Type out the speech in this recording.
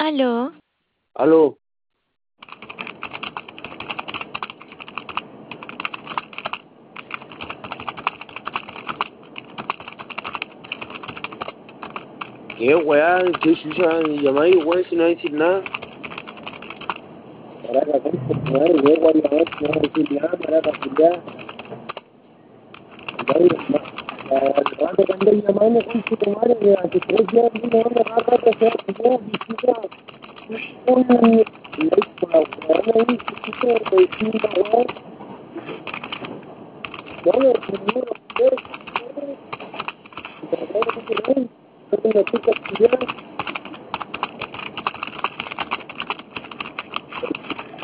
Aló, Aló, qué weá, qué chucha, llamáis, weón, si no hay decir nada. Maraca, concha tu madre, weón, weón, no voy a decir nada, maraca, culiá. El rato que andáis llamando, concha tu madre, que hace 3 días vino una rato que sea culiá, visita, un like con la weón ahí, visita, de distinta weón. No, no, no, no, no, no, no, no, no, no, no, no, no, no, no,